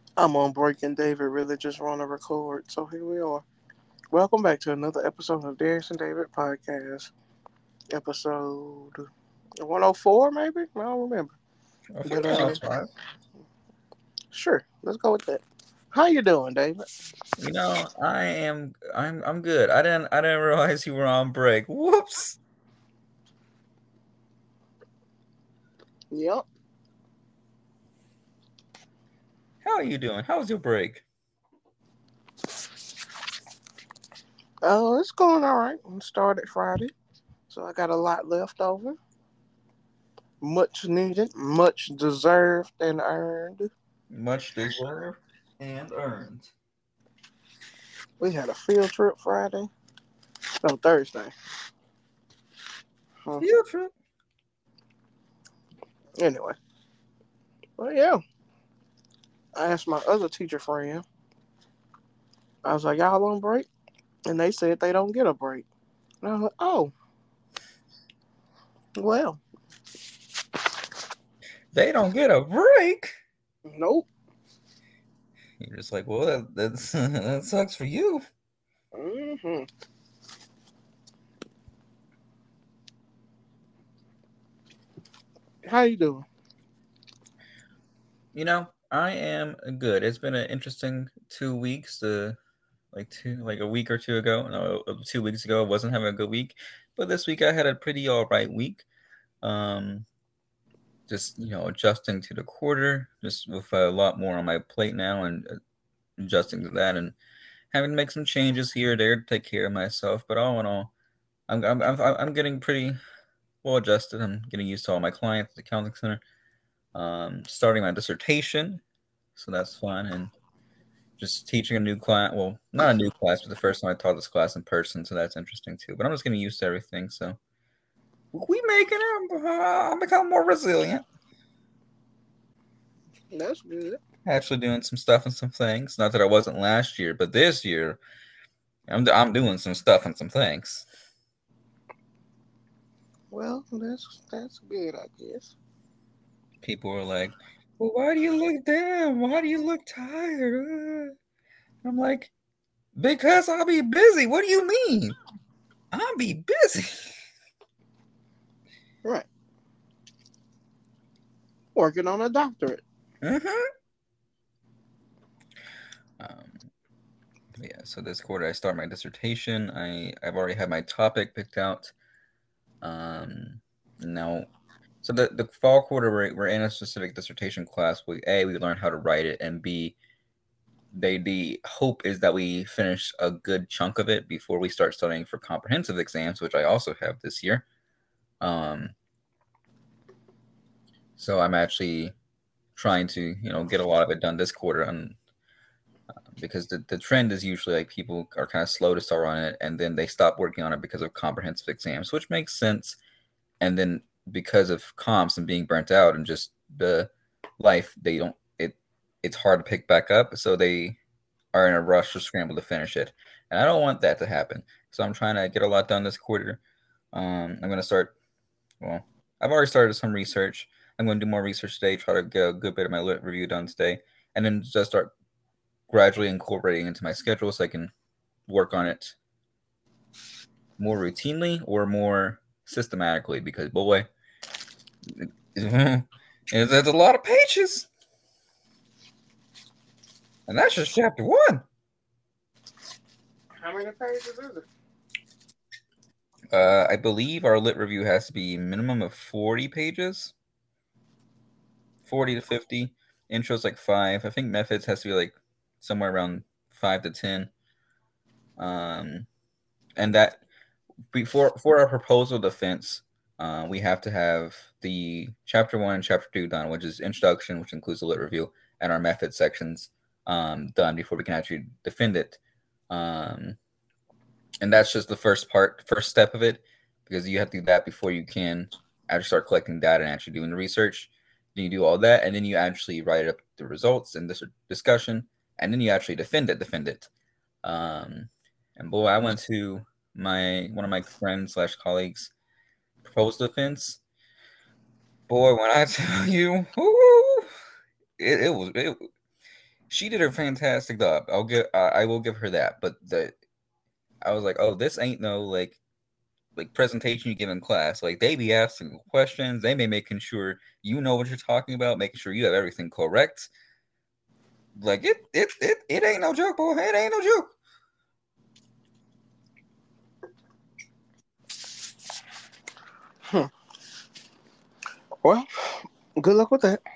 I'm on break and David really just want to record, so here we are. Welcome back to another episode of Darius and David Podcast. Episode 104, maybe? I don't remember. I But think 105. sure, let's go with that. How you doing, David? I'm good. I didn't realize you were on break. Whoops. Yep. How are you doing? How was your break? Oh, it's going all right. We started Friday, so I got a lot left over. Much needed, much deserved and earned. Much deserved and earned. We had a field trip Friday. No, Thursday. Huh. Field trip. Anyway, well, yeah. I asked my other teacher friend. I was like, "Y'all on break?" And they said they don't get a break. And I was like, "Oh, well, They don't get a break. nope." You're just like, well, that's that sucks for you. Hmm. How you doing? I am good. It's been an interesting 2 weeks. Like a week or two ago, no, 2 weeks ago, I wasn't having a good week, but this week I had a pretty all right week. Um, just adjusting to the quarter, just with a lot more on my plate now, and adjusting to that, and having to make some changes here or there to take care of myself. But all in all, I'm getting pretty well adjusted. I'm getting used to all my clients at the counseling center. Starting my dissertation, so that's fun, and just teaching a new class. Well, not a new class, but the first time I taught this class in person, so that's interesting too. But I'm just getting used to everything. So we making it. I'm becoming more resilient. That's good. Actually doing some stuff and some things. Not that I wasn't last year, but this year I'm doing some stuff and some things. Well, that's good, I guess. People are like, "Well, why do you look down? Why do you look tired?" I'm like, "Because I'll be busy. What do you mean? I'll be busy." Right. Working on a doctorate. hmm Um, yeah. So this quarter I start my dissertation. I've already had my topic picked out. Um, now So the fall quarter we're in a specific dissertation class. We learn how to write it, and B, the hope is that we finish a good chunk of it before we start studying for comprehensive exams, which I also have this year. Um, so I'm actually trying to get a lot of it done this quarter, and because the trend is usually like people are kind of slow to start on it, and then they stop working on it because of comprehensive exams, which makes sense. And then because of comps and being burnt out and just the life, they don't it it's hard to pick back up, so they are in a rush to scramble to finish it, and I don't want that to happen. So I'm trying to get a lot done this quarter. I'm going to start. Well, I've already started some research. I'm going to do more research today, try to get a good bit of my lit review done today, and then just start gradually incorporating into my schedule so I can work on it more routinely or more systematically, because boy, there's a lot of pages, and that's just chapter one. How many pages is it? I believe our lit review has to be minimum of 40 pages, 40 to 50. Intro's like 5. I think methods has to be like somewhere around 5 to 10. Um, and that before for our proposal defense, we have to have the chapter 1 and chapter 2 done, which is introduction, which includes the lit review, and our method sections done before we can actually defend it. Um, and that's just the first step of it, because you have to do that before you can actually start collecting data and actually doing the research. Then you do all that, and then you actually write up the results and this discussion, and then you actually defend it. Um, and boy, I went to my one of my friends slash colleagues proposed defense. Boy, when I tell you, it was she did a fantastic job. I will give her that. But I was like, oh, this ain't no like presentation you give in class. Like they be asking questions, they may making sure you know what you're talking about, making sure you have everything correct. Like it ain't no joke, boy. It ain't no joke. Well, good luck with that.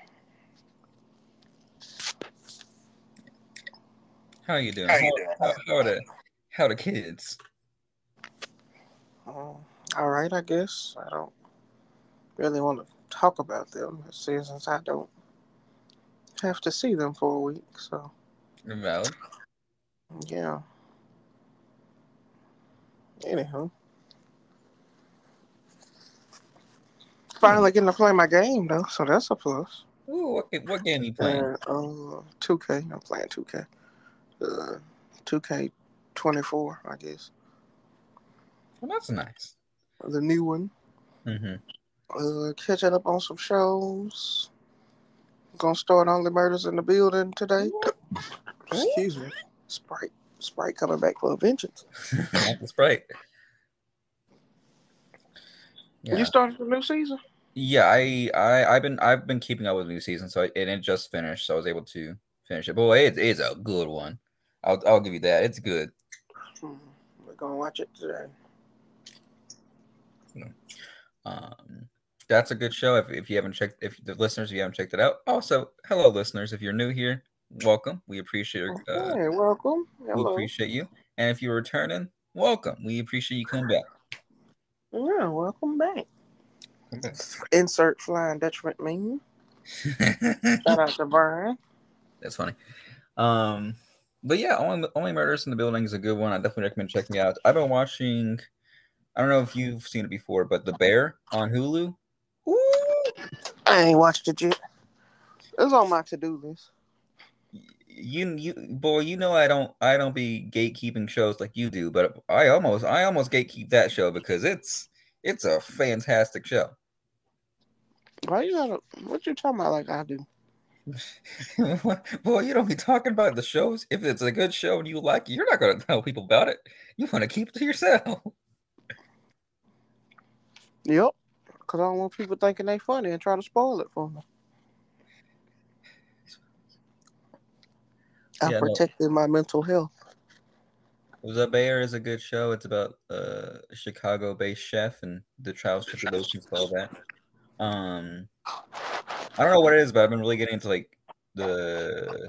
How you doing? How you doing? How the kids? All right, I guess. I don't really want to talk about them since I don't have to see them for a week. So, Valid. yeah. Anyhow, finally getting to play my game though, so that's a plus. Ooh, what game are you playing? 2K. I'm playing 2K. 2K 24, I guess. Well, that's nice. The new one. Mm-hmm. Catching up on some shows. Gonna start Only Murders in the Building today. Excuse me. Sprite coming back for a vengeance. Not the Sprite. Yeah. You started the new season? Yeah, I've been keeping up with the new season, so it just finished, so I was able to finish it. Boy, it's a good one. I'll give you that. It's good. We're gonna watch it today. That's a good show. If you haven't checked, if the listeners, if you haven't checked it out. Also, hello listeners. If you're new here, welcome. We appreciate hey, welcome. Hello. We appreciate you. And if you're returning, welcome. We appreciate you coming back. Yeah, welcome back. Insert Flying Dutchman meme. Shout out to Brian. That's funny. But yeah, only Murders in the Building is a good one. I definitely recommend checking it out. I've been watching. I don't know if you've seen it before, but The Bear on Hulu. Ooh, I ain't watched it yet. It's on my to-do list. You boy, you know I don't be gatekeeping shows like you do, but I almost gatekeep that show because it's a fantastic show. Why you gotta? What you talking about like I do? Boy, you don't be talking about the shows. If it's a good show and you like it, you're not going to tell people about it. You want to keep it to yourself. Yep, because I don't want people thinking they funny and try to spoil it for me. I'm protecting my mental health. The Bear is a good show. It's about a Chicago-based chef and the trials, tribulations, all that. I don't know what it is, but I've been really getting into like the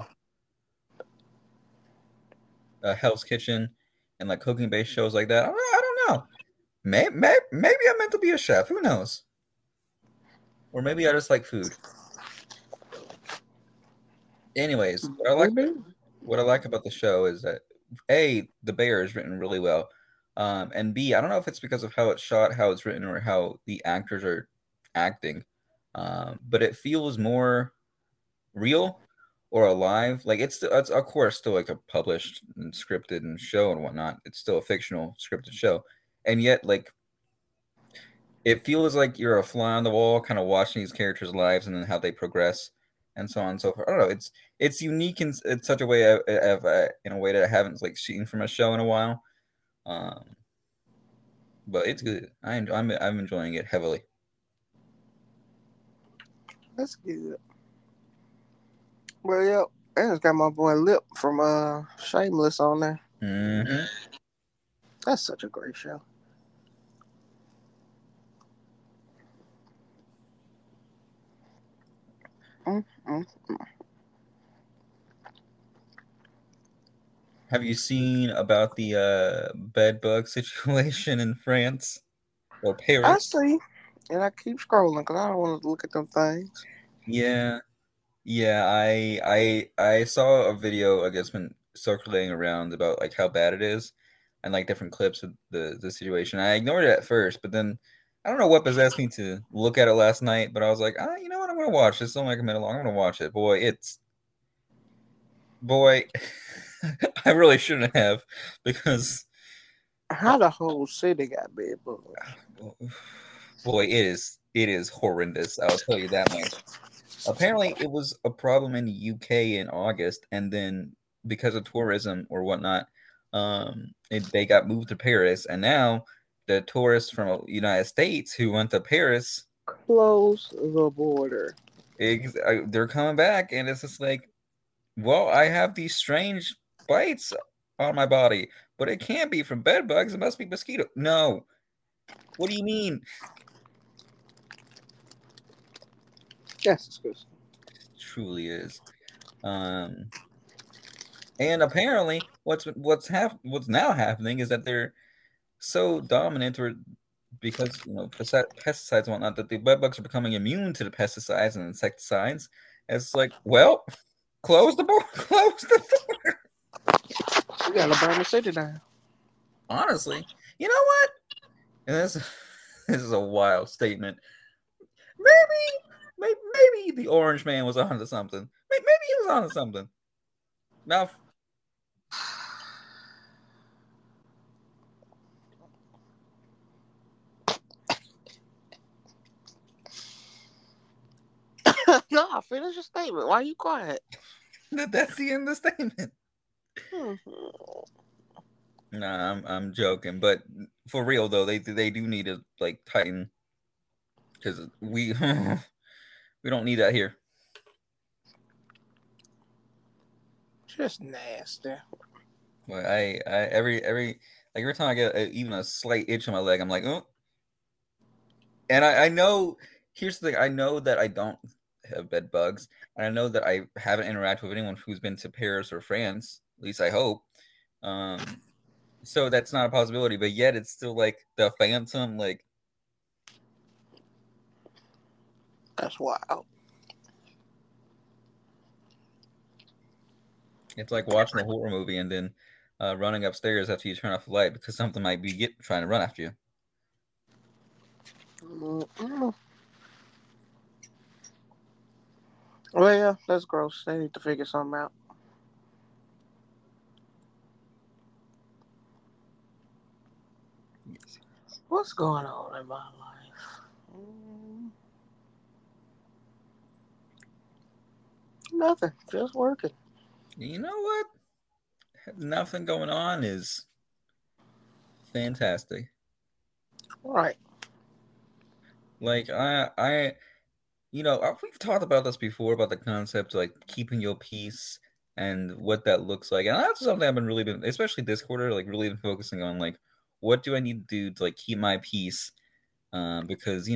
Hell's Kitchen and like cooking-based shows like that. I don't know. Maybe I'm meant to be a chef. Who knows? Or maybe I just like food. Anyways, what I like about the show is that A, The Bear is written really well. And B, I don't know if it's because of how it's shot, how it's written, or how the actors are acting. But it feels more real or alive. Like it's of course still like a published and scripted and show and whatnot. It's still a fictional scripted show. And yet like it feels like you're a fly on the wall, kind of watching these characters' lives and then how they progress, and so on and so forth. I don't know. It's unique in such a way in a way that I haven't like seen from a show in a while. But it's good. I'm enjoying it heavily. That's good. Well, yeah, I just got my boy Lip from Shameless on there. Mm-hmm. That's such a great show. Have you seen about the bed bug situation in France or Paris? I see, and I keep scrolling because I don't want to look at them things. Yeah. I saw a video, I guess, been circulating around about like how bad it is, and like different clips of the situation. I ignored it at first, but then I don't know what possessed me to look at it last night. But I was like, you know what? I'm gonna watch this. It's only like a minute long. I'm gonna watch it. Boy, I really shouldn't have because how the whole city got bed bugs. Boy, it is horrendous. I'll tell you that much. Apparently, it was a problem in the UK in August, and then because of tourism or whatnot, they got moved to Paris, and now the tourists from the United States who went to Paris, Close the border. they're coming back, and it's just like, well, I have these strange bites on my body, but it can't be from bed bugs. It must be mosquito. No. What do you mean? That's disgusting. It truly is. And apparently, what's now happening is that they're so dominant, or because pesticides and whatnot, that the bed bugs are becoming immune to the pesticides and insecticides. It's like, well, close the door. Close the door. We gotta burn the city down. Honestly, you know what? And this is a wild statement. Maybe the Orange Man was onto something. Maybe he was onto something. Now, No, finish your statement. Why are you quiet? that's the end of the statement. Nah, I'm joking, but for real though, they do need to like tighten, because we we don't need that here. Just nasty. Well, every time I get even a slight itch on my leg, I'm like, oh. And I know, here's the thing, I know that I don't have bed bugs, and I know that I haven't interacted with anyone who's been to Paris or France, at least I hope. So that's not a possibility, but yet it's still like the phantom, like. That's wild. It's like watching a horror movie and then running upstairs after you turn off the light because something might be trying to run after you. Well, yeah, that's gross. They need to figure something out. Yes. What's going on in my life? Nothing. Just working. You know what? Nothing going on is fantastic. Right. Like we've talked about this before, about the concept of like keeping your peace and what that looks like, and that's something I've been especially this quarter, like really been focusing on, like what do I need to do to like keep my peace, because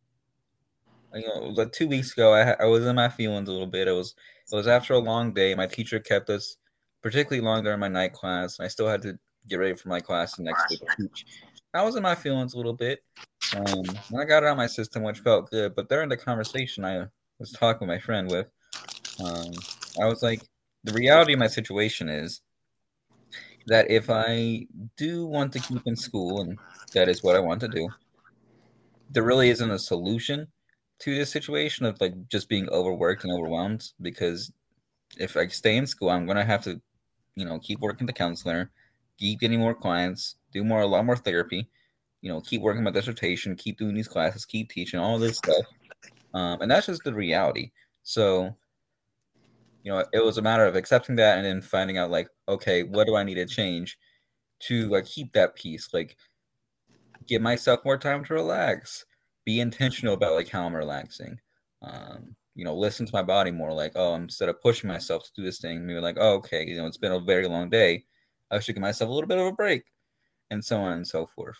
like 2 weeks ago I was in my feelings a little bit. It was after a long day. My teacher kept us particularly long during my night class, and I still had to get ready for my class the next day to teach. I was in my feelings a little bit. When I got it out of my system, which felt good, but during the conversation I was talking with my friend with, I was like, the reality of my situation is that if I do want to keep in school, and that is what I want to do, there really isn't a solution to this situation of like just being overworked and overwhelmed, because if I stay in school, I'm going to have to, keep working the counselor, keep getting more clients, a lot more therapy, keep working my dissertation, keep doing these classes, keep teaching all this stuff. And that's just the reality. So, it was a matter of accepting that and then finding out like, okay, what do I need to change to like keep that peace? Like, give myself more time to relax, be intentional about like how I'm relaxing. Listen to my body more, like, oh, instead of pushing myself to do this thing, maybe like, oh, okay, it's been a very long day. I should give myself a little bit of a break, and so on and so forth.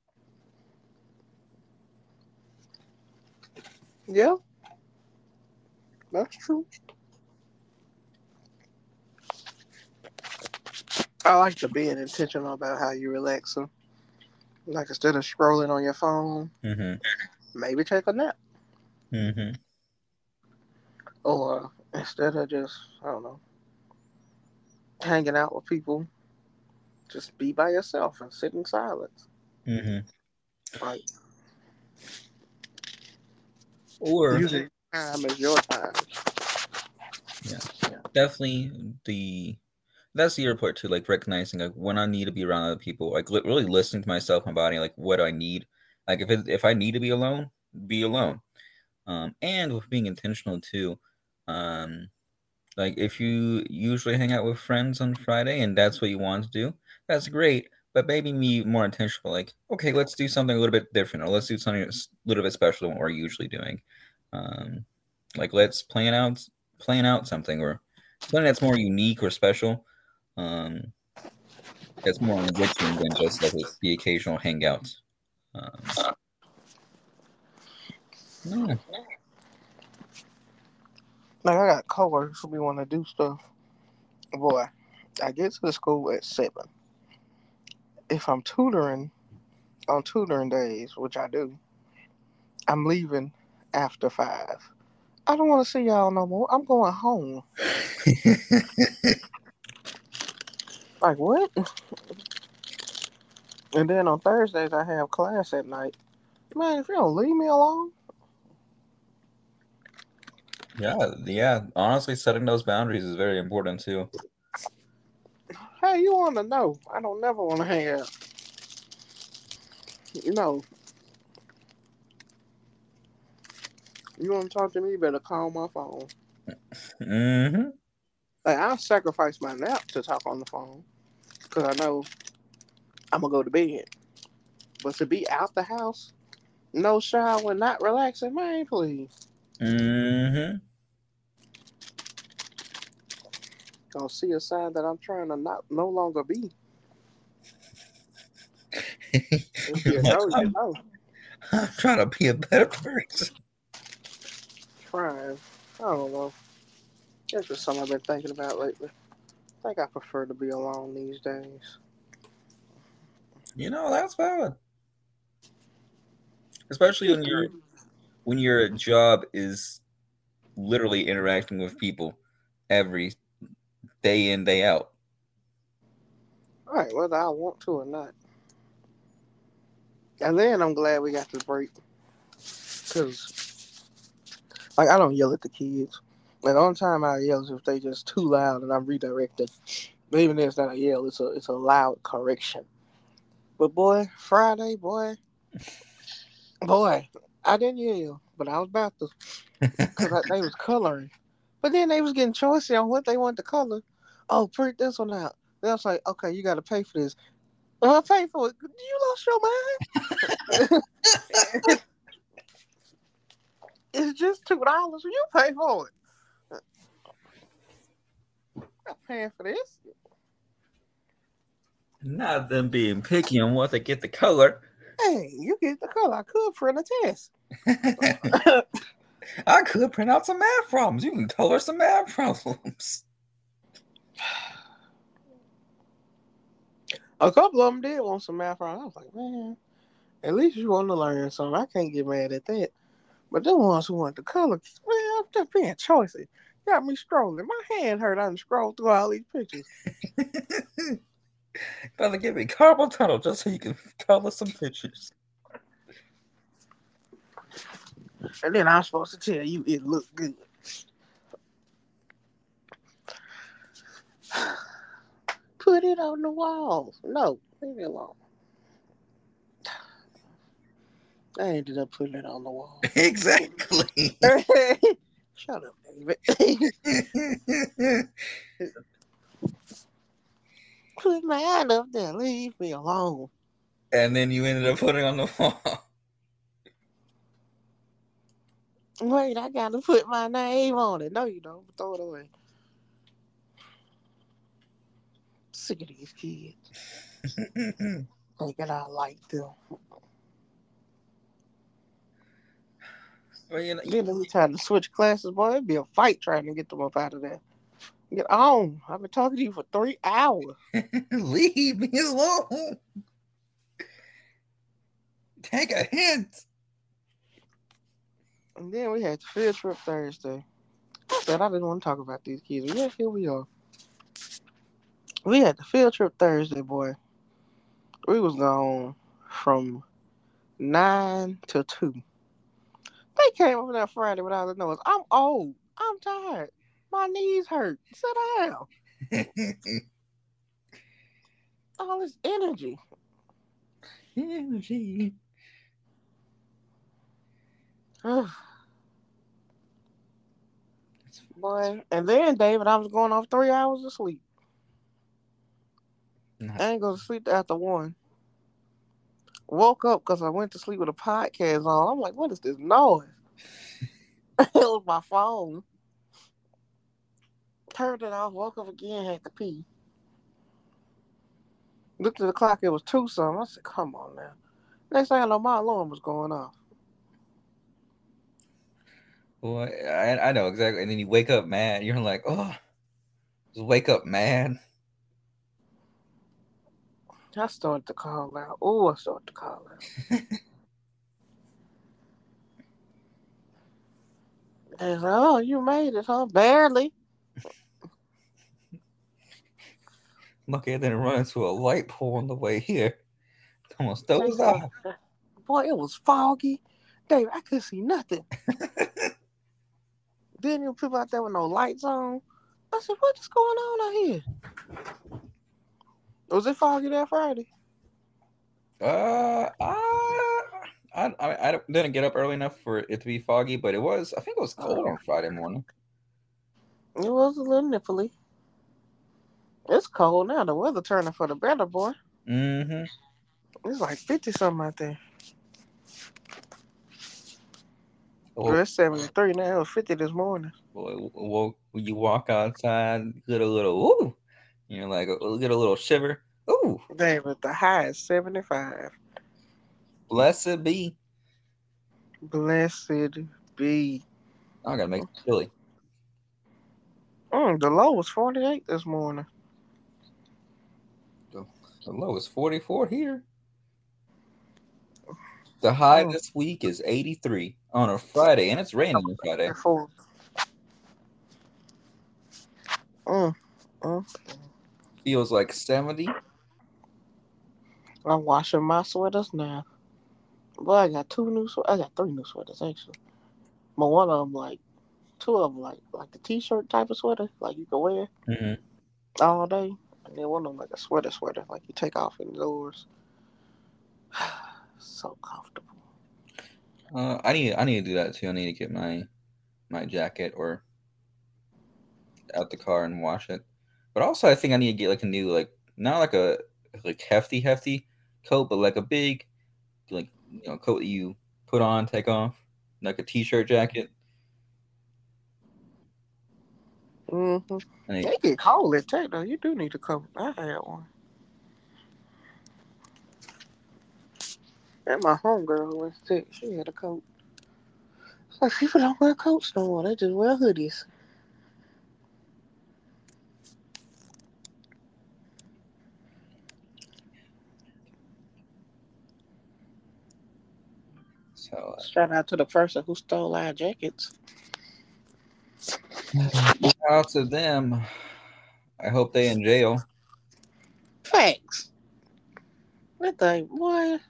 Yeah, that's true. I like to be intentional about how you relax. So, like instead of scrolling on your phone, maybe take a nap. Or instead of just, I don't know, hanging out with people, just be by yourself and sit in silence. Right. Or using time as your time. Yeah. Definitely that's the airport too, like recognizing like when I need to be around other people, like really listening to myself, my body, like what do I need? Like if I need to be alone, be alone. and with being intentional too. Like if you usually hang out with friends on Friday and that's what you want to do, that's great. But maybe be more intentional. Like, okay, let's do something a little bit different, or let's do something a little bit special than what we're usually doing. Like let's plan out something or something that's more unique or special. Um, that's more enriching than just like the occasional hangout. Yeah. Like I got coworkers who be want to do stuff. Boy, I get to the school at 7. If I'm tutoring on tutoring days, which I do, I'm leaving after 5. I don't want to see y'all no more. I'm going home. Like what? And then on Thursdays I have class at night. Man, if you don't leave me alone. Yeah. Honestly, setting those boundaries is very important too. Hey, you want to know? I don't never want to hang out. You know, you want to talk to me? You better call my phone. Mm-hmm. Like I'll sacrifice my nap to talk on the phone because I know I'm gonna go to bed. But to be out the house, no shower, not relaxing, man, please. Mm-hmm. Gonna see a sign that I'm trying to not no longer be. If you Like, know, you know. I'm trying to be a better person. Trying. I don't know. That's just something I've been thinking about lately. I think I prefer to be alone these days. That's valid. Especially when your job is literally interacting with people every day in, day out. Right, whether I want to or not. And then I'm glad we got this break. Because, like, I don't yell at the kids. Like, the only time I yell is if they just too loud and I'm redirecting. But even if it's not a yell, it's a loud correction. But boy, Friday, boy, I didn't yell, but I was about to. Because they was coloring. But then they was getting choicy on what they wanted to color. Oh, print this one out. Then I was like, okay, you got to pay for this. Well, I pay for it. You lost your mind? It's just $2. You pay for it. I'm not paying for this. Not them being picky on what they get the color. Hey, you get the color. I could print a test. I could print out some math problems. You can color some math problems. A couple of them did want some math problems. I was like, man, at least you want to learn something. I can't get mad at that. But the ones who want the color, man, I'm just being choicy. Got me scrolling. My hand hurt. I done scrolled through all these pictures. Better give me carpal tunnel just so you can color some pictures. And then I'm supposed to tell you it looked good. Put it on the walls. No, leave me alone. I ended up putting it on the wall. Exactly. Shut up, David. Put my hand up there. Leave me alone. And then you ended up putting on the wall. Wait, I gotta put my name on it. No, you don't. Throw it away. Sick of these kids. Thinking I like them. Well, Then every time to switch classes, boy, it'd be a fight trying to get them up out of there. Get on. I've been talking to you for 3 hours. leave me alone. Take a hint. And then we had the field trip Thursday. I said I didn't want to talk about these kids. But yeah, here we are. We had the field trip Thursday, boy. We was gone from 9 to 2. They came over that Friday without the noise. I'm old. I'm tired. My knees hurt. Sit down. All this energy. Energy. Boy, and then David, I was going off 3 hours of sleep. Nah. I ain't go to sleep after 1. Woke up because I went to sleep with a podcast on. I'm like, what is this noise? It was my phone. Turned it off, woke up again, had to pee. Looked at the clock, it was 2 something. I said, come on now. Next thing I know, my alarm was going off. Well, I know exactly. And then you wake up mad. You're like, oh, just wake up mad. I started to call out. Oh, I started to call out. They was like, oh, you made it, huh? Barely. Lucky I didn't run into a light pole on the way here. Almost dozed Boy, off. it was foggy. David, I couldn't see nothing. Didn't even people out there with no lights on. I said, what is going on out here? Was it foggy that Friday? I didn't get up early enough for it to be foggy, but it was. I think it was cold on Friday morning. It was a little nipply. It's cold now. The weather turning for the better, boy. Mm-hmm. It's like 50 something out there. Oh, It's 73 now. It was 50 this morning. when you walk outside, get a little ooh. You're like, get a little shiver. Ooh, David, the high is 75. blessed be. Blessed be. I gotta make it chilly. The low was 48 this morning. The low is 44 here. The high this week is 83 on a Friday, and it's raining on Friday. Feels like 70. I'm washing my sweaters now. Boy, I got 3 new sweaters actually. But one of them, like, 2 of them, like the t-shirt type of sweater, like you can wear all day. And then one of them, like a sweater, like you take off indoors. So comfortable. I need to do that too. I need to get my jacket or out the car and wash it. But also, I think I need to get like a new, like, not like a hefty coat, but like a big, like, coat that you put on, take off, like a t-shirt jacket. They get cold at Tech though. You do need a coat. I had one. And my homegirl who went to Tech, she had a coat. It's like people don't wear coats no more. They just wear hoodies. So shout out to the person who stole our jackets. Shout out to them. I hope they in jail. Facts. That thing, boy,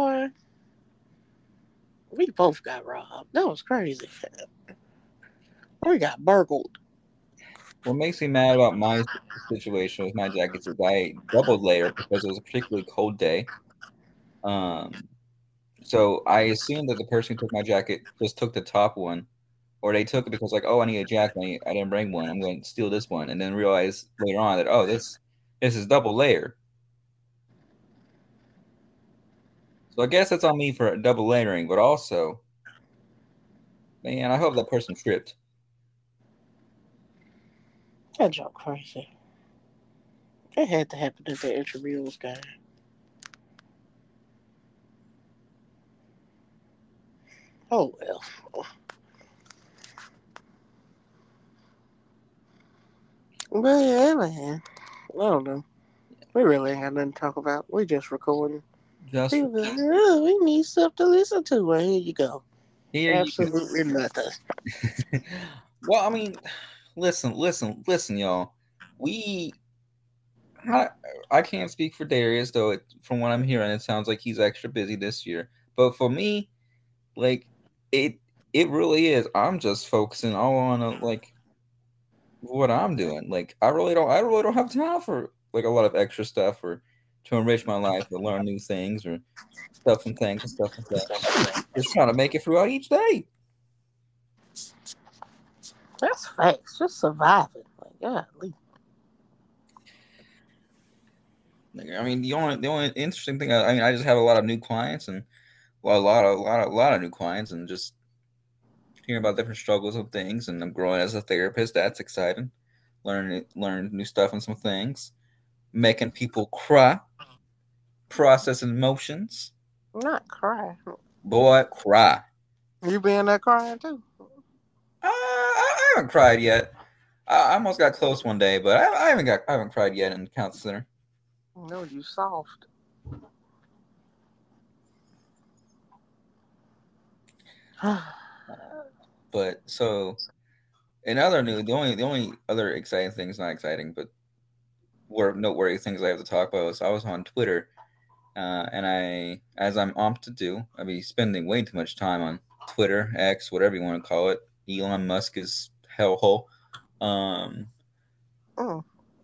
we both got robbed. That was crazy. We got burgled. What makes me mad about my situation with my jackets is I double layered because it was a particularly cold day. So I assumed that the person who took my jacket just took the top one, or they took it because, like, oh, I need a jacket. I didn't bring one. I'm going to steal this one, and then realize later on that, oh, this is double layer. So I guess that's on me for double layering, but also, man, I hope that person tripped. That joke crazy. It had to happen to the Intramurals guy. Oh well. But yeah, man. I don't know. We really ain't got nothing to talk about. We just recording. People be like, oh, we need stuff to listen to. Well, here you go. Absolutely nothing. Well, I mean, listen, y'all. I can't speak for Darius, though. From what I'm hearing, it sounds like he's extra busy this year. But for me, like, it really is. I'm just focusing all on like what I'm doing. Like, I really don't have time for like a lot of extra stuff or to enrich my life or learn new things or stuff like that. Just trying to make it throughout each day. That's facts. Just surviving. Like, golly. I mean, the only interesting thing. I mean, I just have a lot of new clients and well, a lot of new clients, and just hearing about different struggles and things. And I'm growing as a therapist. That's exciting. Learn new stuff and some things. Making people cry, processing emotions. Not cry. Boy, cry. You being that crying too? I haven't cried yet. I almost got close one day, but I haven't cried yet in the counselor center. No, you soft. But so in other news, the only other exciting things, not exciting, but were noteworthy things I have to talk about was I was on Twitter, and as I'm amped to do, I be spending way too much time on Twitter, X, whatever you want to call it. Elon Musk is hellhole. Um, Mm.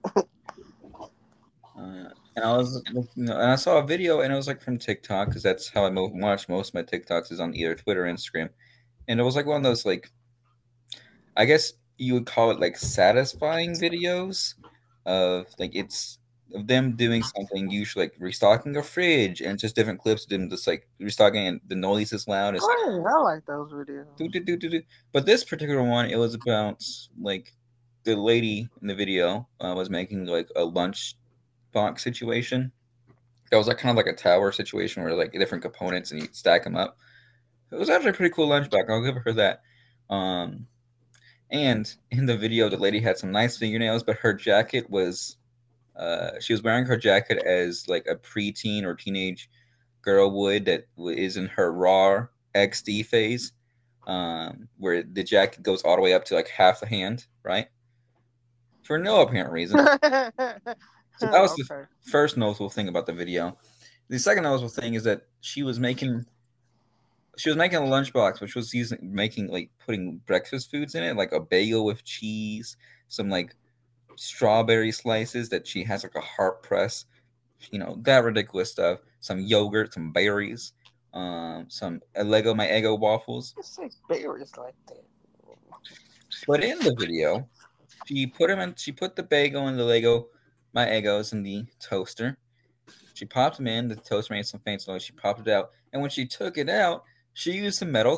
and I was, and I saw a video, and it was like from TikTok because that's how I watch most of my TikToks is on either Twitter or Instagram, and it was like one of those like, I guess you would call it like satisfying videos of like it's of them doing something, usually like restocking a fridge, and just different clips of them just like restocking, and the noise is loud. It's like Great. I like those videos. do do do do do. But this particular one, it was about like the lady in the video was making like a lunch box situation. That was like kind of like a tower situation where like different components and you stack them up. It was actually a pretty cool lunch box. I'll give her that. Um, and in the video, the lady had some nice fingernails, but her jacket was she was wearing her jacket as like a preteen or teenage girl would that is in her raw XD phase, where the jacket goes all the way up to like half the hand, right? For no apparent reason. So that was the Okay. first noticeable thing about the video. The second noticeable thing is that she was making a lunchbox, which was making like putting breakfast foods in it, like a bagel with cheese, some like strawberry slices that she has like a heart press, that ridiculous stuff. Some yogurt, some berries, some Lego my Eggo waffles. Let's say berries like that. But in the video, she put them in. She put the bagel and the Lego my Eggos in the toaster. She popped them in. The toaster made some faint noise. She popped it out, and when she took it out, she used some metal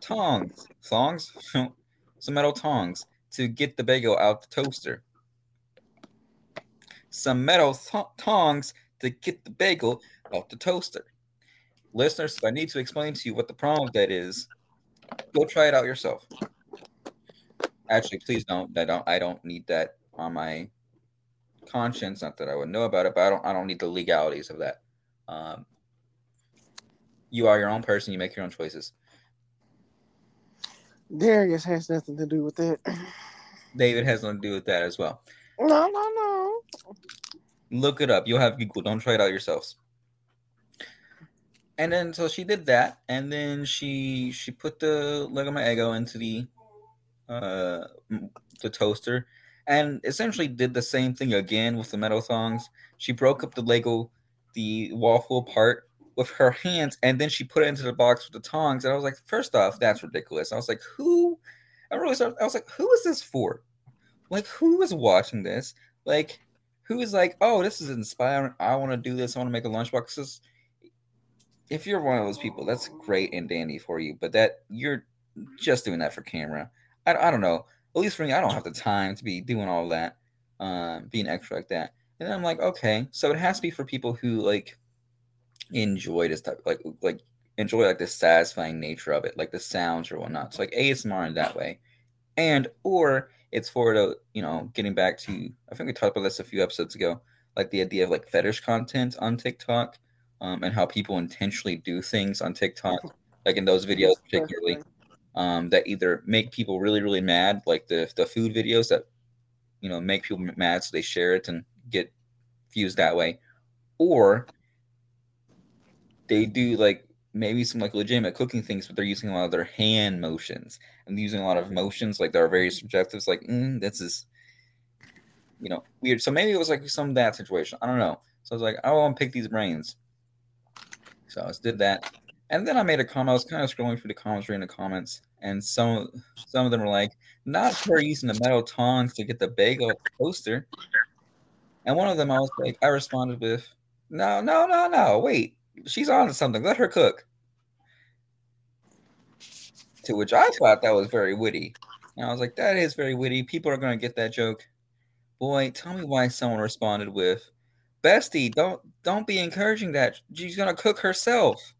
some metal tongs to get the bagel out the toaster. Some metal tongs to get the bagel out the toaster. Listeners, if I need to explain to you what the problem with that is, go try it out yourself. Actually, please don't. I don't need that on my conscience. Not that I would know about it, but I don't need the legalities of that. You are your own person. You make your own choices. Darius has nothing to do with it. David has nothing to do with that as well. No. Look it up. You'll have Google. Don't try it out yourselves. And then so she did that, and then she put the Lego My Eggo into the toaster, and essentially did the same thing again with the metal thongs. She broke up the waffle apart with her hands, and then she put it into the box with the tongs. And I was like, first off, that's ridiculous. I was like, who? I was like, who is this for? Like, who is watching this? Like, who is like, oh, this is inspiring. I want to do this. I want to make a lunchbox. If you're one of those people, that's great and dandy for you. But that you're just doing that for camera. I don't know. At least for me, I don't have the time to be doing all that, being extra like that. And then I'm like, okay, so it has to be for people who like enjoy this type, like enjoy like the satisfying nature of it, like the sounds or whatnot. So like ASMR in that way, or it's for the getting back to, I think we talked about this a few episodes ago, like the idea of like fetish content on TikTok, and how people intentionally do things on TikTok, like in those videos particularly, that either make people really really mad, like the food videos that make people mad, so they share it and get views that way, or they do like maybe some like legitimate cooking things, but they're using a lot of their hand motions and using a lot of motions like that are very subjective. It's like this is weird. So maybe it was like some of that situation. I don't know. So I was like, I want to pick these brains. So I just did that. And then I made a comment. I was kind of scrolling through the comments, reading the comments, and some of them were like, "Not her using the metal tongs to get the bagel toaster." And one of them, I was like, I responded with, "No, no, no, no, wait, she's on to something. Let her cook." To which I thought that was very witty, and I was like, "That is very witty. People are going to get that joke." Boy, tell me why someone responded with, "Bestie, don't be encouraging that. She's going to cook herself."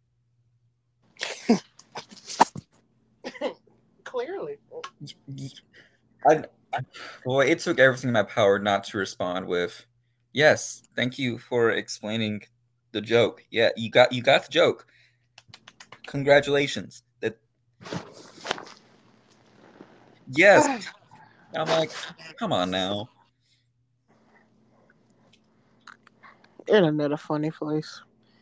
Clearly. Boy, it took everything in my power not to respond with, "Yes, thank you for explaining the joke. Yeah, you got the joke. Congratulations." That yes. I'm like, come on now. Internet a funny place.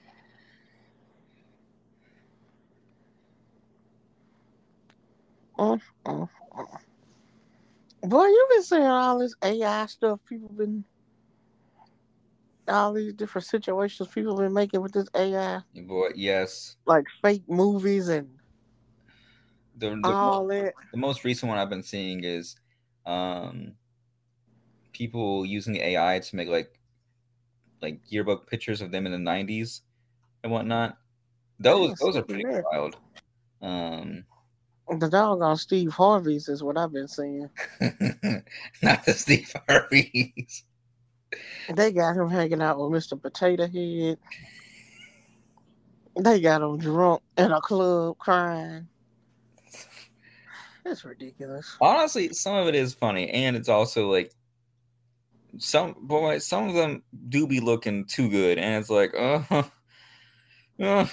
Mm, mm, mm. Boy, you been seeing all this AI stuff people been, all these different situations people been making with this AI, Boy, yes. like fake movies and The, the all that. the most recent one I've been seeing is um people using AI to make like yearbook pictures of them in the 90s and whatnot. I Those are seen pretty that. wild. Um The dog on Steve Harvey's is what I've been seeing. not the Steve Harveys. They got him hanging out with Mr. Potato Head. They got him drunk in a club crying. It's ridiculous. Honestly, some of it is funny, and it's also like some of them do be looking too good, and it's like, uh,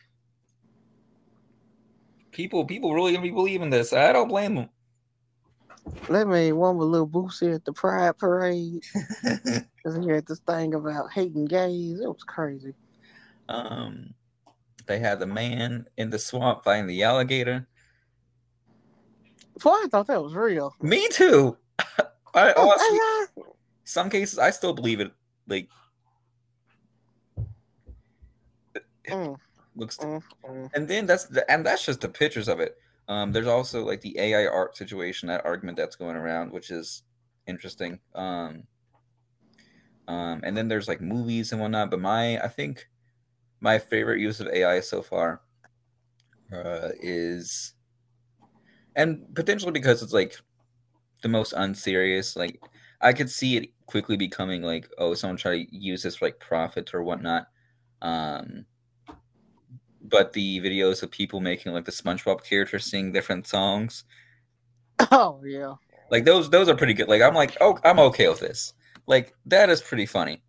people really gonna be believing this. I don't blame them. They made one with Lil Boosie at the Pride Parade because he had this thing about hating gays. It was crazy. um, they had the man in the swamp fighting the alligator. Boy, I thought that was real. Me too. I Oh, honestly, AI. some cases I still believe it. Like Mm, looks, mm, mm. and then that's just the pictures of it. There's also like the AI art situation, that argument that's going around, which is interesting. And then there's like movies and whatnot. But I think my favorite use of AI so far is, and potentially because it's like the most unserious. Like I could see it quickly becoming like, oh, someone try to use this for like profit or whatnot. Um, but the videos of people making like the SpongeBob character sing different songs, Oh yeah. like those are pretty good. Like I'm like, oh, I'm okay with this. Like that is pretty funny.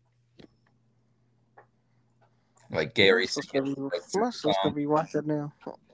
Like My Gary sister, singing be, like my certain sister song. be watching now.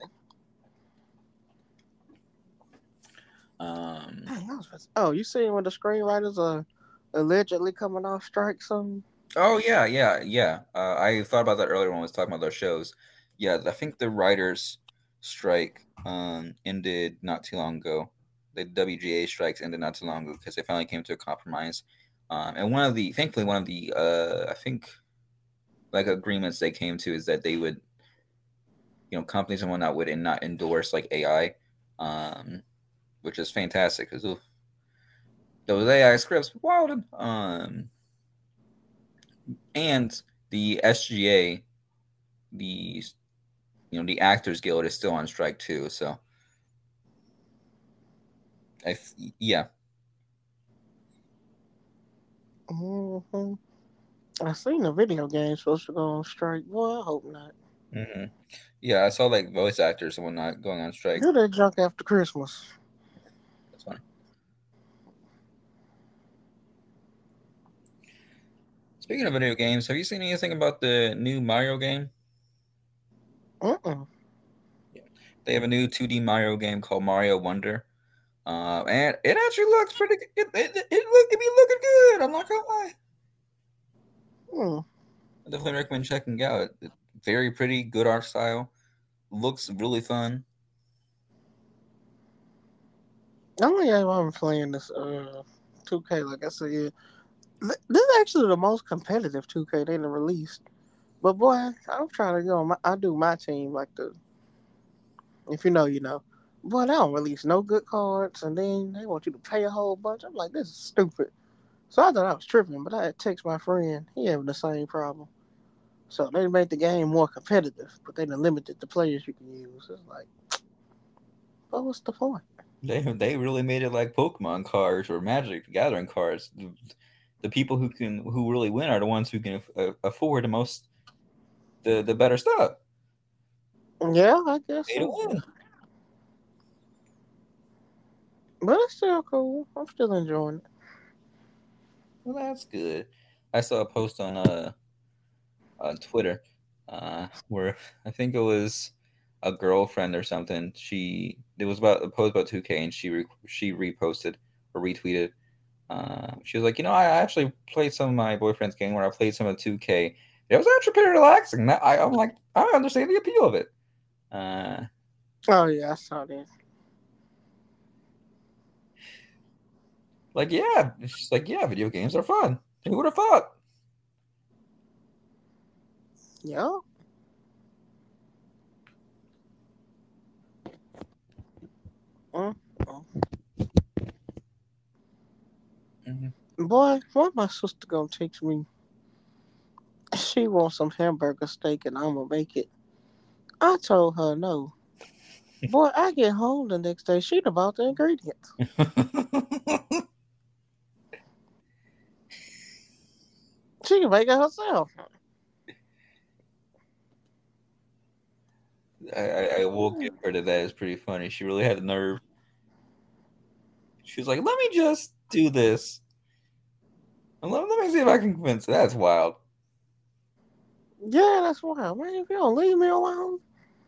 Um, Dang, oh, you seen when the screenwriters are allegedly coming off strike soon? oh yeah, yeah, yeah. I thought about that earlier when I was talking about those shows. Yeah, I think the writers' strike ended not too long ago. The WGA strikes ended not too long ago because they finally came to a compromise. And thankfully, one of the I think like agreements they came to is that they would, companies and whatnot would not endorse like AI, which is fantastic because those AI scripts wild. And the SGA, the the Actors Guild is still on strike too. So yeah. Mm-hmm. I seen the video game supposed to go on strike. Well, I hope not. Hmm. Yeah, I saw like voice actors and whatnot going on strike. Do that junk after Christmas. That's funny. Speaking of video games, have you seen anything about the new Mario game? Mm-mm. They have a new 2D Mario game called Mario Wonder, and it actually looks pretty. It be looking good. I'm not gonna lie. Mm. I definitely recommend checking it out. Very pretty, good art style. Looks really fun. The only game I'm playing is 2K. Like I said, this is actually the most competitive 2K they done released. But boy, I'm trying to go. I do my team like the. If you know, you know. Boy, they don't release no good cards, and then they want you to pay a whole bunch. I'm like, this is stupid. So I thought I was tripping, but I had text my friend. He having the same problem. So they made the game more competitive, but they done limited the players you can use. It's like, well, what's the point? They really made it like Pokemon cards or Magic Gathering cards. The people who really win are the ones who can afford the most the better stuff. Yeah, I guess Pay to so. win. But it's still cool. I'm still enjoying it. Well, that's good. I saw a post on Twitter where I think it was a girlfriend or something. It was about a post about 2K, and she reposted or retweeted. She was like, I actually played some of my boyfriend's game where I played some of 2K. It was actually pretty relaxing. I'm like, I understand the appeal of it. Uh, Oh yeah, I saw that. like, yeah, she's like, yeah, video games are fun. Who would have thought? Yeah. Mm. Mm-hmm. Boy, what my sister gonna teach me? She wants some hamburger steak and I'm gonna make it. I told her no. Boy, I get home the next day. She done bought the ingredients. She can make it herself. I will give her to that. It's pretty funny. She really had the nerve. She was like, let me just do this. Let me see if I can convince her. That's wild. Yeah, that's wild, man. If you don't leave me alone.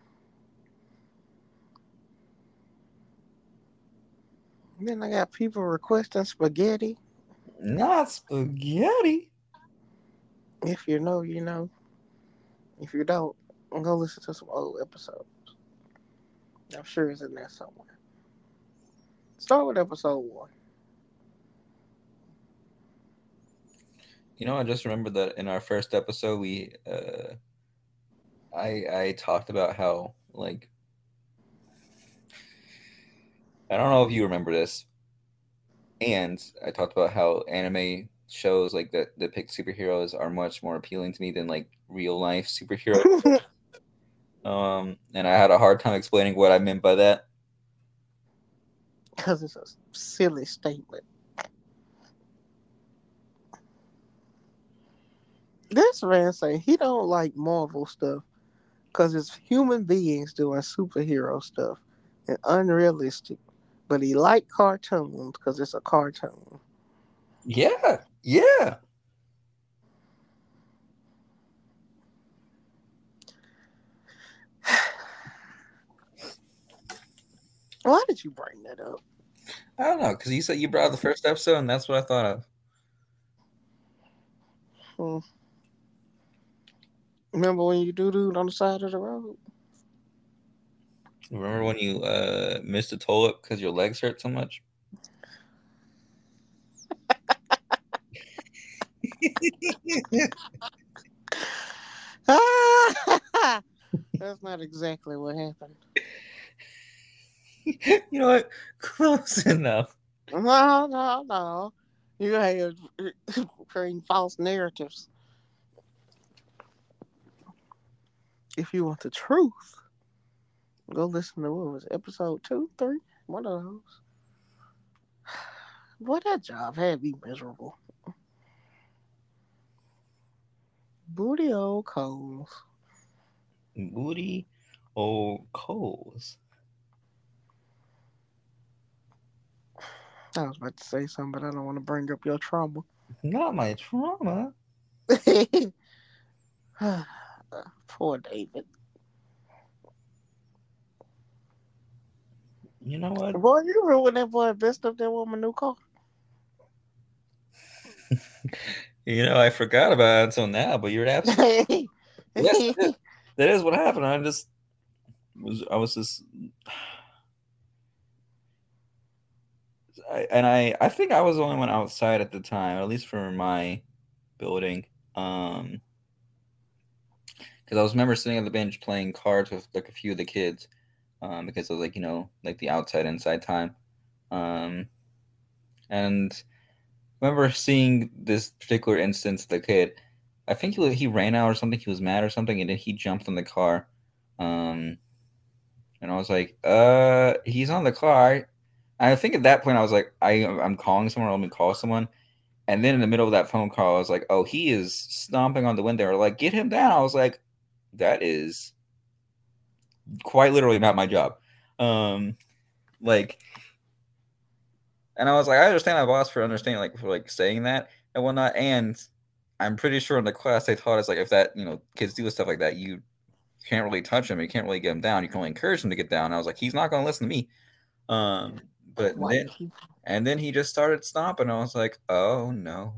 Then I got people requesting spaghetti. Not spaghetti. If you know, you know. If you don't, go listen to some old episodes. I'm sure it's in there somewhere. Start with episode 1. I just remembered that in our first episode, I talked about how, like, I don't know if you remember this, and I talked about how anime shows like that depict superheroes are much more appealing to me than like real life superheroes. And I had a hard time explaining what I meant by that. Because it's a silly statement. This man say he don't like Marvel stuff because it's human beings doing superhero stuff and unrealistic. But he like cartoons because it's a cartoon. Yeah, yeah. Why did you bring that up? I don't know because you said you brought up the first episode, and that's what I thought of. Hmm. Remember when you doo-dooed on the side of the road? Remember when you missed a toilet because your legs hurt so much? That's not exactly what happened. You know what? Close enough. No, no, no. You have creating false narratives. If you want the truth, go listen to what was it, episode 2, 3, one of those. Boy, that job had me miserable. Booty old Coles. Booty old coals. I was about to say something, but I don't want to bring up your trauma. Not my trauma. Poor David. You know what? Boy, you ruined that boy best of that woman new car. I forgot about it until now, but you're absolutely yes. That is what happened. I was just, I think I was the only one outside at the time, at least for my building. Um, because I was remember sitting on the bench playing cards with like a few of the kids, because it was like like the outside inside time, and I remember seeing this particular instance. The kid, I think he ran out or something. He was mad or something, and then he jumped on the car, um, and I was like, he's on the car. I think at that point I was like, I'm calling someone. Let me call someone. And then in the middle of that phone call, I was like, oh, he is stomping on the window. Like, get him down. I was like, that is quite literally not my job. Like, and I was like, I understand my boss for understanding, like, for like saying that and whatnot. And I'm pretty sure in the class they taught us like if that kids do stuff like that, you can't really touch him. You can't really get him down. You can only encourage him to get down. And I was like, he's not going to listen to me. But White then people. and then he just started stomping. I was like, oh no,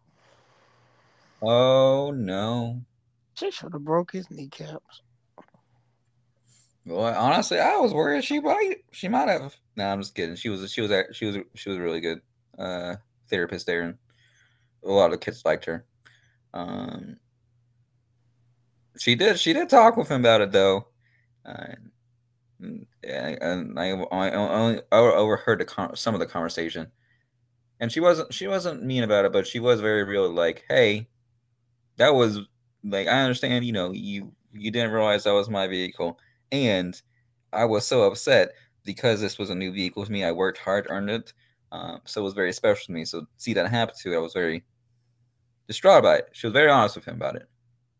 oh no. She should have broke his kneecaps. Well, honestly, I was worried she might have. No, I'm just kidding. She was a really good therapist there, and a lot of the kids liked her. Um, she did talk with him about it though, uh, and I overheard some of the conversation, and she wasn't mean about it, but she was very real. Like, hey, that was like I understand. You didn't realize that was my vehicle, and I was so upset because this was a new vehicle to me. I worked hard, earned it, so it was very special to me. So see that happen to, I was very distraught by it. She was very honest with him about it.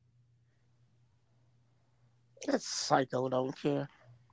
That psycho don't care.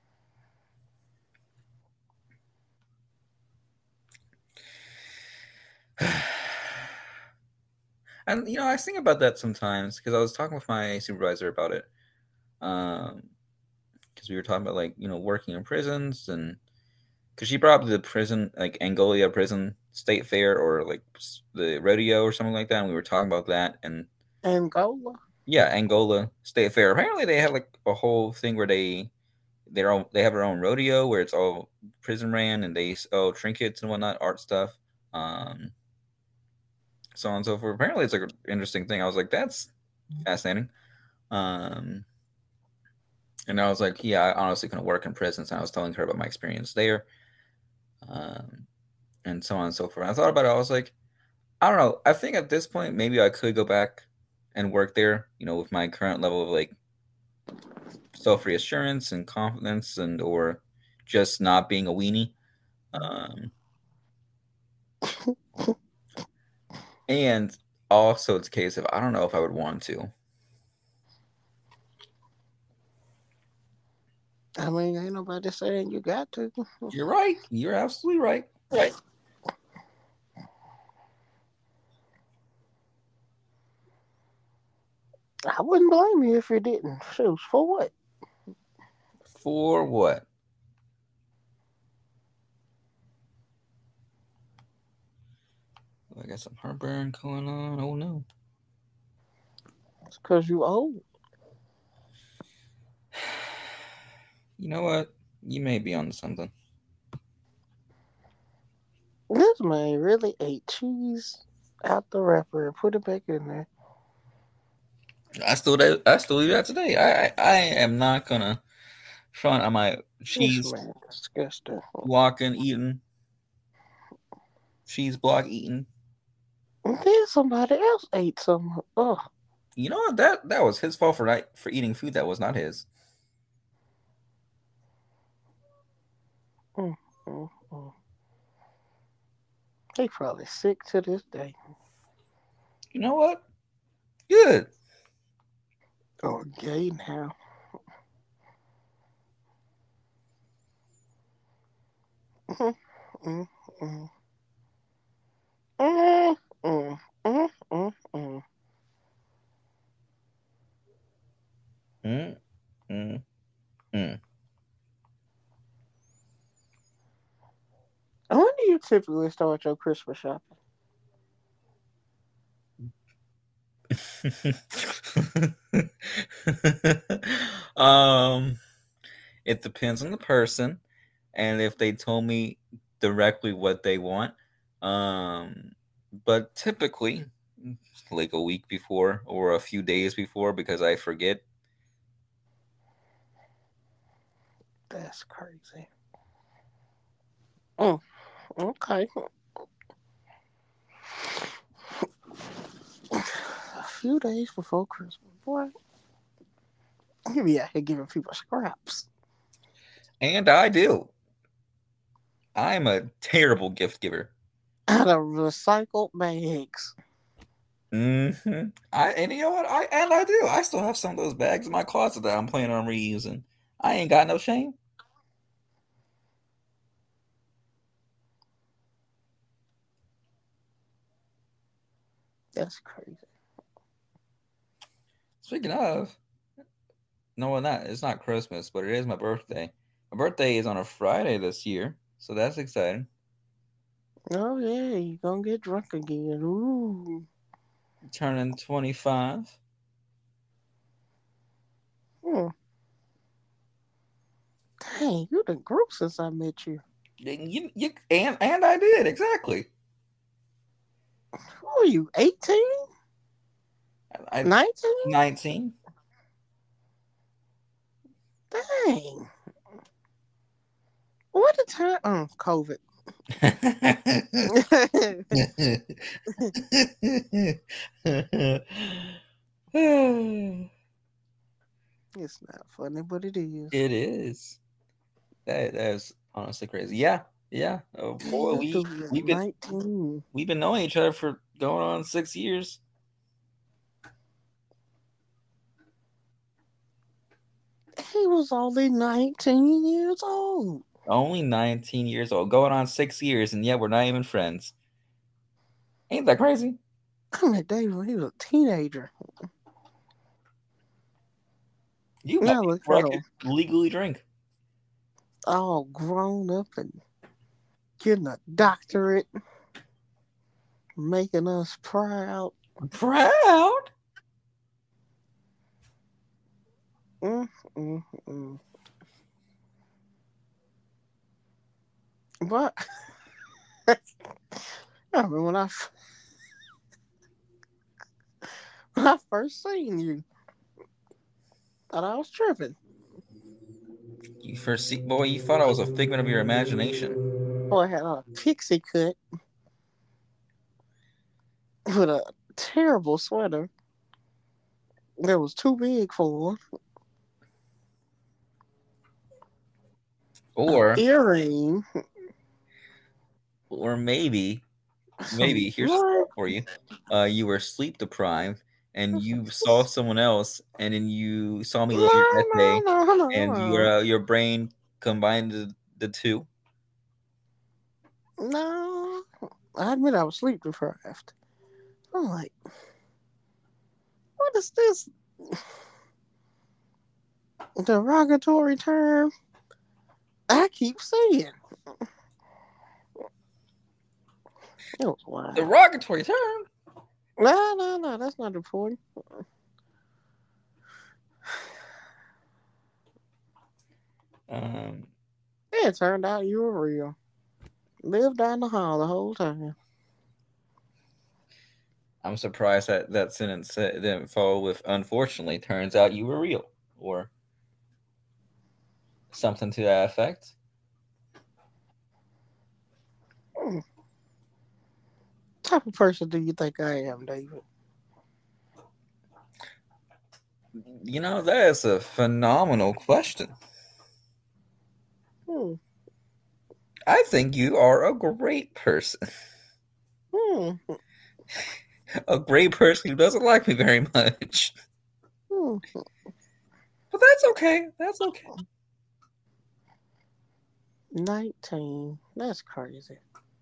And I think about that sometimes because I was talking with my supervisor about it. Because we were talking about like working in prisons, and because she brought up the prison, like Angola prison state fair or like the rodeo or something like that, and we were talking about that. And Angola. yeah, Angola state fair. Apparently, they have like a whole thing where they have their own rodeo where it's all prison ran, and they sell trinkets and whatnot, art stuff, um, so on and so forth. Apparently, it's like an interesting thing. I was like, that's fascinating. Um, and I was like, yeah, I honestly couldn't work in prisons. And I was telling her about my experience there, um, and so on and so forth. I thought about it. I was like, I don't know. I think at this point, maybe I could go back and work there. With my current level of like self reassurance and confidence, and or just not being a weenie. Um, and also, it's a case of I don't know if I would want to. I mean, ain't nobody saying you got to. You're right. You're absolutely right. Right. I wouldn't blame you if you didn't. Shoot, for what? For what? I got some heartburn going on. Oh no. It's because you old. You know what? You may be onto something. This man really ate cheese out the wrapper and put it back in there. I still do that today. I am not gonna front on my This cheese man disgusting. walking eating, cheese block eating. And then somebody else ate some. Oh, You know what? That was his fault for eating food that was not his. mm, mm. He probably sick to this day. You know what? Good. Or gay now. Mm, mm, mm. Mm, mm, mm, mm, mm. Mm, mm, mm. When do you typically start your Christmas shopping? um, it depends on the person, and if they told me directly what they want. Um, but typically, like a week before or a few days before, because I forget. That's crazy. Mm, okay. A few days before Christmas. Boy, you be out here giving people scraps. And I do. I'm a terrible gift giver. Out of recycled bags. And you know what? I do. I still have some of those bags in my closet that I'm planning on reusing. I ain't got no shame. That's crazy. Speaking of, no, not it's not Christmas, but it is my birthday. My birthday is on a Friday this year, so that's exciting. Oh yeah, you gonna get drunk again. Ooh. Turning 25. Hmm. Dang, you done grew since I met you. And I did exactly. Who are you, 18? I 19? 19. Dang. What a time. COVID. It's not funny, but it is. It is. That is honestly crazy. Yeah, yeah. Oh boy, Damn, dude, at we've been 19. we've been knowing each other for going on 6 years. He was only 19 years old. Only 19 years old, going on 6 years, and yet we're not even friends. Ain't that crazy? I met Dave when he was a teenager. You met Now me look before I at could him. legally drink. All grown up and getting a doctorate, making us proud. Proud? Mm, mm, mm. But I remember when I first seen you, thought I was tripping. You first see, boy, you thought I was a figment of your imagination. Boy, I had a pixie cut with a terrible sweater that was too big for an Or earring. or maybe Some here's a what? thought for you. You were sleep deprived and you saw someone else, and then you saw me later No, that no, day, no, and no, your brain combined the two. no. I admit I was sleep deprived. I'm like, what is this derogatory term I keep saying? It was wild. Derogatory term. No, no, no, that's not important. Um, It turned out you were real. Lived down the hall the whole time. I'm surprised that that sentence didn't follow with "unfortunately, turns out you were real" or something to that effect. Hmm. Type of person do you think I am, David? You know, that is a phenomenal question. Hmm. I think you are a great person. Hmm. A great person who doesn't like me very much. Hmm. But that's okay. That's okay. 19. That's crazy.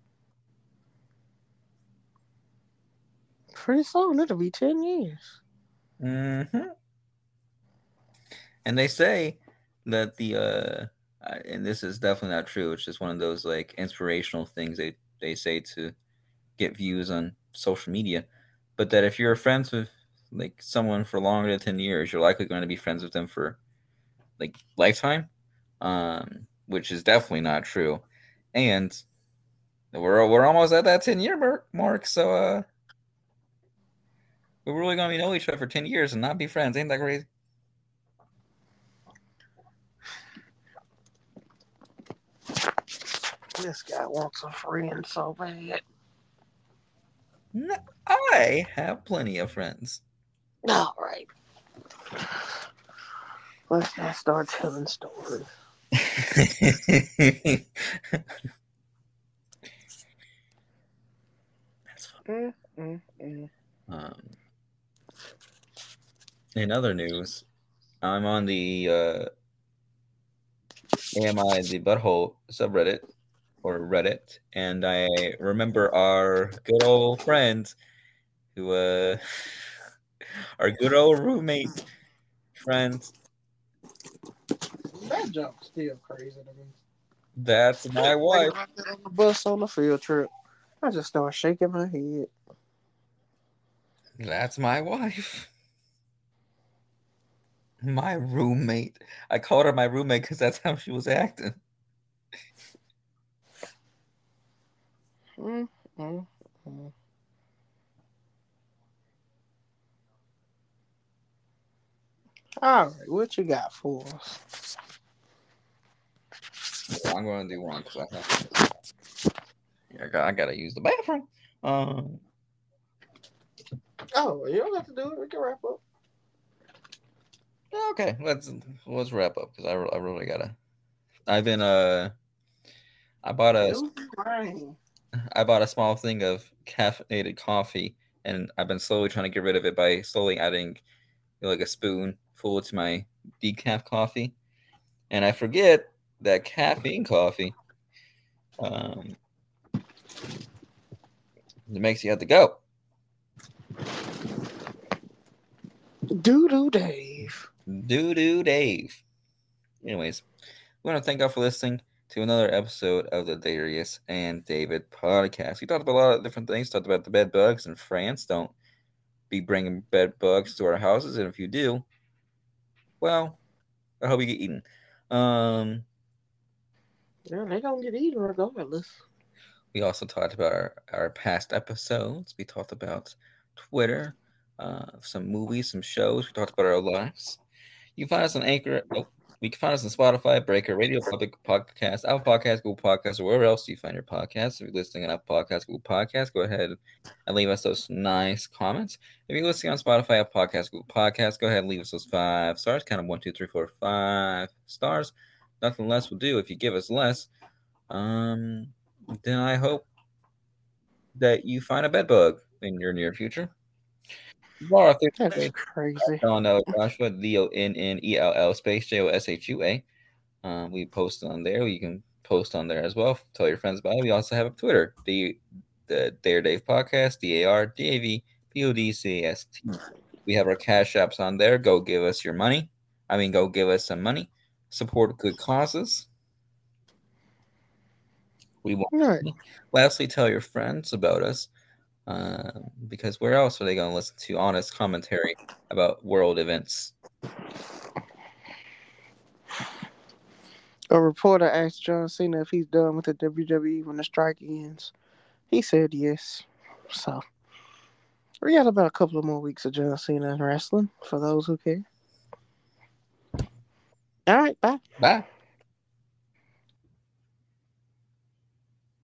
Pretty soon it'll be 10 years. Hmm. And they say that and this is definitely not true. It's just one of those like inspirational things they say to get views on social media. But that if you're friends with like someone for longer than 10 years, you're likely going to be friends with them for like lifetime. Which is definitely not true. And we're almost at that 10 year mark, so we're really gonna be know each other for 10 years and not be friends. Ain't that crazy? This guy wants a friend so bad. I have plenty of friends. All right. Let's just start telling stories. That's fun. Mm. In other news, I'm on the AMI the Butthole subreddit or Reddit, and I remember our good old friends who our good old roommate friends. That joke's still crazy to me. That's my Like wife. about that on the bus on the field trip. I just start shaking my head. That's my wife. My roommate. I called her my roommate because that's how she was acting. Mm, mm, mm. All right, what you got for us? Well, I'm going to do one because I gotta use the bathroom. Um, Oh, you don't have to do it. We can wrap up. okay, let's wrap up because I really gotta. I've been I bought a Use your brain. I bought a small thing of caffeinated coffee, and I've been slowly trying to get rid of it by slowly adding like a spoon full to my decaf coffee, and I forget that caffeine coffee um, it makes you have to go. Doo doo Dave. Doo Dave. Anyways, we want to thank y'all for listening to another episode of the Darius and David podcast. We talked about a lot of different things. Talked about the bed bugs in France. Don't be bringing bed bugs to our houses, and if you do, well, I hope you get eaten. Um, Yeah, they gonna get eaten regardless. we also talked about our past episodes. We talked about Twitter, some movies, some shows. We talked about our lives. You can find us on Anchor. Oh, you can find us on Spotify, Breaker, Radio Public Podcast, Apple Podcasts, Google Podcasts, or wherever else you find your podcasts. If you're listening on Apple Podcasts, Google Podcasts, go ahead and leave us those nice comments. If you're listening on Spotify, Apple Podcasts, Google Podcasts, go ahead and leave us those 5 stars. Kind of 1, 2, 3, 4, 5 stars. Nothing less will do. If you give us less, then I hope that you find a bed bug in your near future. Laura, That's crazy. on Joshua, Leonnell space Joshua. We post on there. You can post on there as well. Tell your friends about it. We also have a Twitter, the Dare Dave Podcast, DARDAVPODCAST. We have our cash apps on there. Go give us your money. Go give us some money. Support good causes. We want. Right. Lastly, tell your friends about us. Because where else are they going to listen to honest commentary about world events? A reporter asked John Cena if he's done with the WWE when the strike ends. He said yes. So we got about a couple of more weeks of John Cena and wrestling for those who care. All right, bye. Bye.